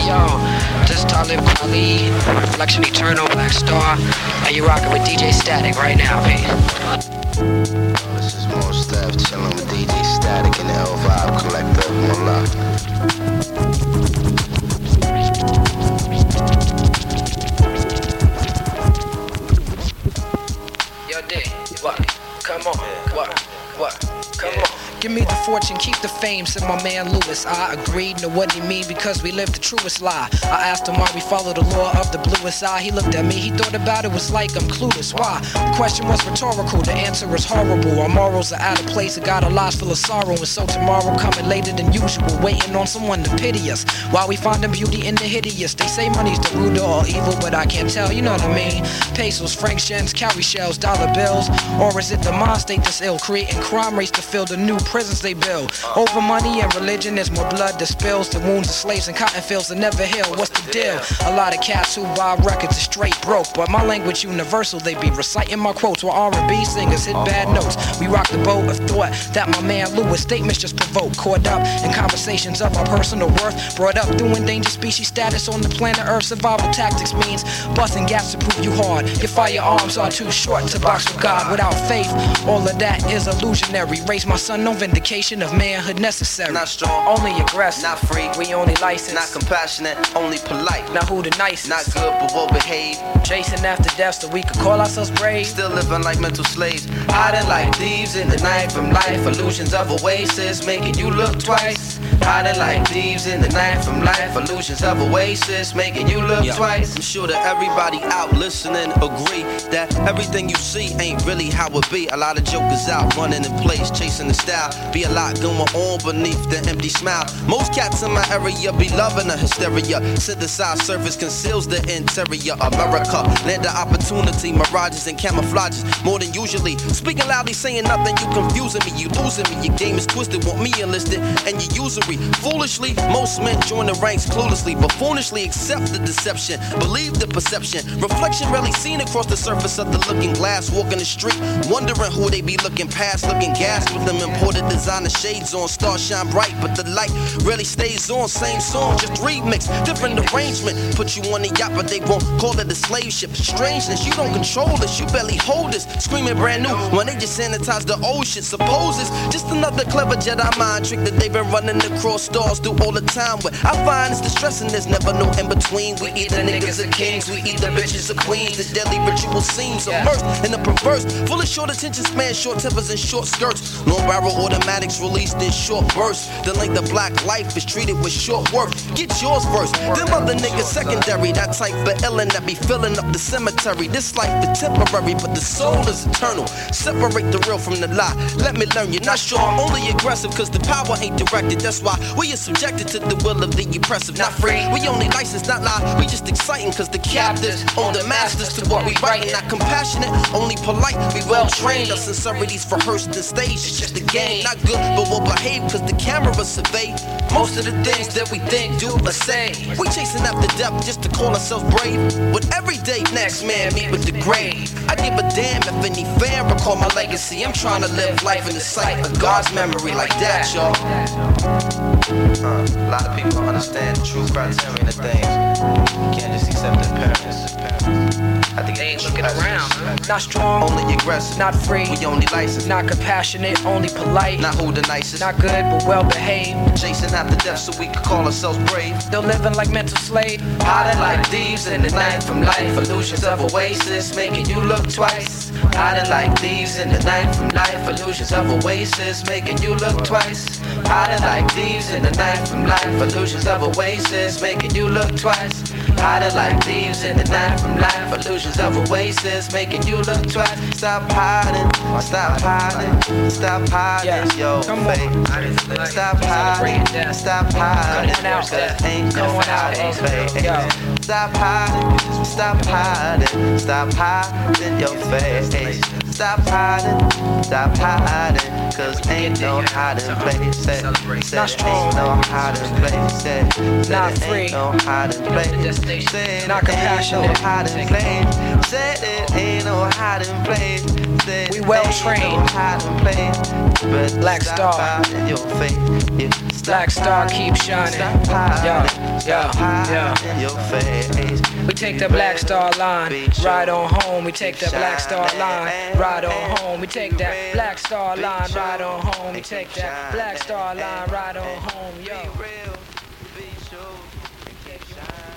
Yo, this Talib Kweli, Reflection Eternal, Black Star, and you rocking with DJ Static right now, P. This is more Steph chilling with DJ Static and the L Vibe Collective. More love. Yo, D, what? Come on, what? Come on. Give me the fortune, keep the fame, said my man Lewis. I agreed, know what he mean, because we live the truest lie. I asked him why we follow the law of the bluest eye. He looked at me, he thought about it, was like I'm clueless. Why? The question was rhetorical, the answer is horrible. Our morals are out of place, I got our lives full of sorrow. And so tomorrow coming later than usual, waiting on someone to pity us. While we finding beauty in the hideous. They say money's the root of all evil, but I can't tell, you know what I mean? Pesos, franc shens, cowrie shells, dollar bills. Or is it the mind state that's ill, creating crime rates to fill the new prisons they build? Over money and religion, there's more blood that spills. The wounds of slaves and cotton fields that never heal. What's the deal? A lot of cats who buy records are straight broke, but my language universal. They be reciting my quotes while R&B singers hit bad notes. We rock the boat of thought that my man Lewis statements just provoke. Caught up in conversations of our personal worth, brought up through endangered species status on the planet Earth. Survival tactics means busting gas to prove you hard. Your firearms are too short to box with God. Without faith, all of that is illusionary. Raise my son, no vindication of manhood necessary. Not strong, only aggressive. not free, We only licensed. not compassionate, only polite. Now who the nicest? Not good but well behaved. Chasing after death so we could call ourselves brave. Still living like mental slaves. Hiding like thieves in the night from life. Illusions of oasis making you look twice. Hiding like thieves in the night from life. Illusions of oasis making you look twice. I'm sure that everybody out listening agree that everything you see ain't really how it be. A lot of jokers out running in place, chasing the style. Be a lot going on beneath the empty smile. Most cats in my area be loving the hysteria. Synthesized surface conceals the interior. America, land of opportunity, mirages and camouflages more than usually. Speaking loudly, saying nothing, you confusing me, you losing me. Your game is twisted, want me enlisted, and you usury. Foolishly, most men join the ranks cluelessly, but foolishly accept the deception, believe the perception. Reflection rarely seen across the surface of the looking glass. Walking the street, wondering who they be looking past, looking gas with them imported designer shades on. Stars shine bright, but the light rarely stays on. Same song, just remix, different arrangement. Put you on the yacht, but they won't call it a slave ship. Strangeness, you don't control this, you barely hold this. Screaming brand new when they just sanitize the old shit. Suppose it's just another clever Jedi mind trick that they've been running across stars through all the time. But I find it's distressing, there's never no in between. We either niggas or kings, we either bitches or queens. The deadly ritual seems immersed in the perverse, full of short attention span, short tempers and short skirts. Long barrel automatics released in short bursts. The length of black life is treated with short worth. Get yours first, them other niggas secondary. That type of illin' that be filling up the cemetery. This life is temporary, but the soul is eternal. Separate the real from the lie. Let me learn, you're not sure. I'm only aggressive cause the power ain't directed. That's why we are subjected to the will of the oppressive. Not free, we only license, not lie. We just exciting cause the captives own the masters to what we writing. Not compassionate, only polite. We well trained, our sincerities rehearsed and staged. It's just a game, not good but we'll behave cause the camera survey most of the things that we think, do or say. We chasing after depth just to call ourselves brave. With every day next man meet with the grave. I give a damn if any fan recall my legacy. I'm trying to live life in the sight of God's memory like that, y'all. A lot of people don't understand the true criterion of things. You can't just accept their parents. I think They ain't looking around. Not strong, only aggressive, not free, we only licensed. not compassionate, only polite. Not who the nicest. Not good but well behaved. Chasing after death so we could call ourselves brave. Still living like mental slave. Hiding like thieves in the night from life. Illusions of oasis making you look twice. Hiding like thieves in the night from life. Illusions of oasis making you look twice. Hiding like thieves in the night from life. Illusions of oasis making you look twice. Hiding like thieves in the night from life. Illusions of oasis making you look twice. Stop hiding, stop hiding, stop hiding your face. Stop hiding, stop hiding, cause ain't no hiding face. Stop hiding, stop hiding, stop hiding your face. Stop hiding, cause ain't no hiding place. Said ain't no hiding place. Said Not free. ain't no hiding place. Said Not compassionate. ain't no hiding place. Said it ain't no hiding place. Said We We well trained. Black Star. Black Star keep shining. Yeah. We take the Black Star line, ride on home. We take the Black Star line, ride on home. We take that Black Star line, ride on home. We take that Black Star line, ride on home. Yo.